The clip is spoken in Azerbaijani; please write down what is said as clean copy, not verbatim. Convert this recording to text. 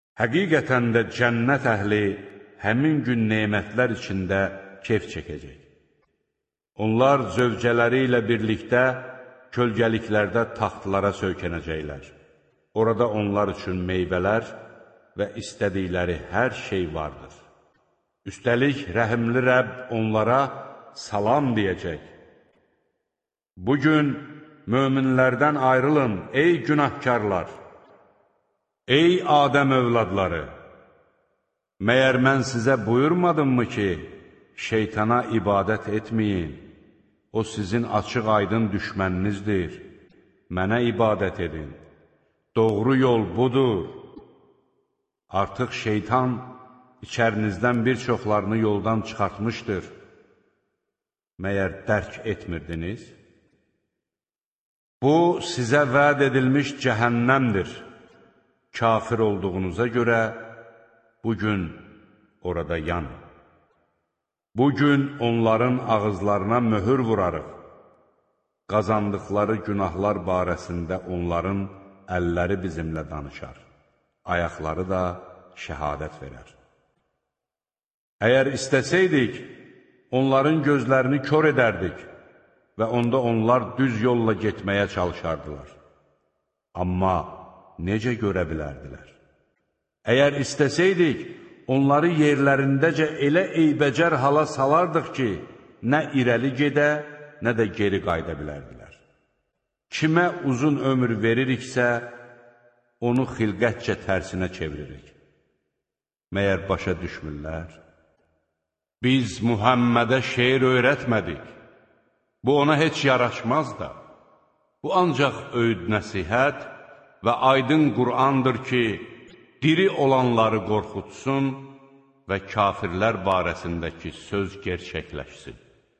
Həqiqətən də cənnət əhli həmin gün nemətlər içində keyf çəkəcək. Onlar zövcələri ilə birlikdə kölgəliklərdə taxtlara söykənəcəklər. Orada onlar üçün meyvələr və istədikləri hər şey vardır. Üstəlik, rəhimli Rəbb onlara salam deyəcək. Bugün möminlərdən ayrılın, ey günahkarlar! Ey Adəm övladları! Məyər mən sizə buyurmadımmı ki, şeytana ibadət etməyin? O sizin açıq-aydın düşməninizdir. Mənə ibadət edin. Doğru yol budur. Artıq şeytan içərinizdən bir çoxlarını yoldan çıxartmışdır. Məyər dərk etmirdiniz? Bu, sizə vəd edilmiş cəhənnəmdir. Kafir olduğunuza görə bugün orada yanın. Bugün onların ağızlarına möhür vurarıq. Qazandıqları günahlar barəsində onların əlləri bizimlə danışar. Ayaqları da şəhadət verər. Əgər istəsəydik, onların gözlərini kör edərdik və onda onlar düz yolla getməyə çalışardılar. Amma necə görə bilərdilər? Əgər istəsəydik, onları yerlərindəcə elə eybəcər hala salardıq ki, nə irəli gedə, nə də geri qayıda bilərdilər. Kimə uzun ömür veririksə, onu xilqətcə tərsinə çeviririk. Məyər başa düşmürlər? Biz Muhammədə şeir öyrətmədik. Bu ona heç yaraşmaz da. Bu ancaq öyüd nəsihət və aydın Qur'andır ki, diri olanları qorxutsun və kafirlər barəsindəki söz gerçəkləşsin.